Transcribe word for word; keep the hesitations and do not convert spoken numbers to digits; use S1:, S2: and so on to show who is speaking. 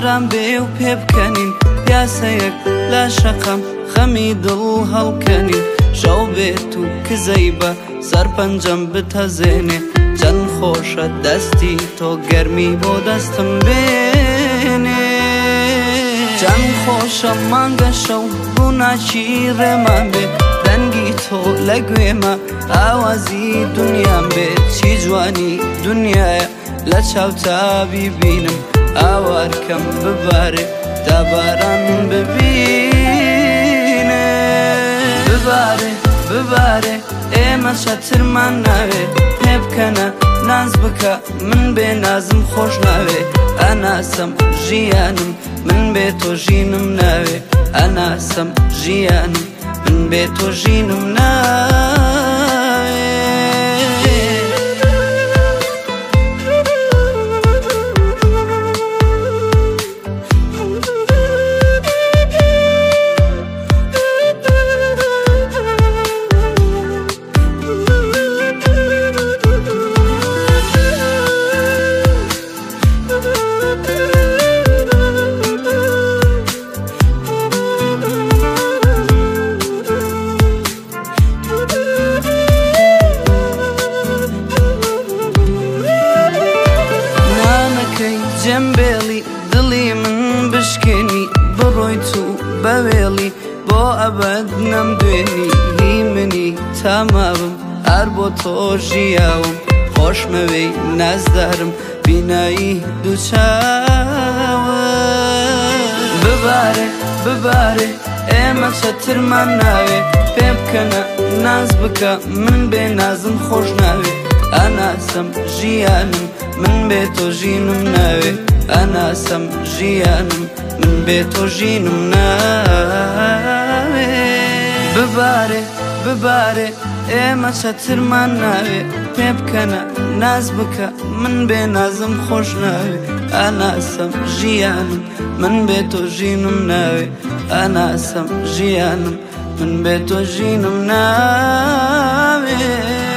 S1: ئارام بێ و پێ بکەنین پیاسەیەک لە شەقەم خەمی دڵ هەڵکەنین شەو بێت و کزەی بە سەرپەنجەم بتەزێنێ چەند خۆشە دەستی تۆ گەرمی بۆ دەستم بێنێ چەند خۆشە مانگە شەو ڕووناچی ڕێمان بێت دەنگی تۆ لە گوێمە ئاوازی دونیام بێت چی جوانی دنیایە لە چاوتابی بینم ئاوارکەم ببارێ تا باران ببینێ ببارێ ببارێ ئێمە چەترمان ناوێ پێ بکەنە ناز بکە من بێ نازم خۆش ناوێ ئەناسەم ژیانم من بێ تۆ ژینم ناوێ ئەناسەم ژیانم من بێ تۆ ژینم ناوێ جەمبێڵی دڵی من بشکێنی بڕۆیت و بەوێڵی بۆ ئەبەد نەمدوێنی هی منی تاماوم هەر بۆ تۆ ژیاوم خۆشمەوەی نازدارم بینایی دووچاوە ببارێ ببارێ ئێمە چەترمان ناوێ پێ بکەنە ناز بکە من بێ نازم خۆش ناوێ ئەناسەم ژیانم من بێ تۆ ژینم ناوێ ئەناسەم ژیانم من بێ تۆ ژینم ناوێ ببارێ ببارێ ئێمە چەترمان ناوێ پێ بکەنە ناز بکە من بێ نازم خۆش ناوێ ئەناسەم ژیانم من بێ تۆ ژینم ناوێ ئەناسەم ژیانم من بێ تۆ ژینم ناوێ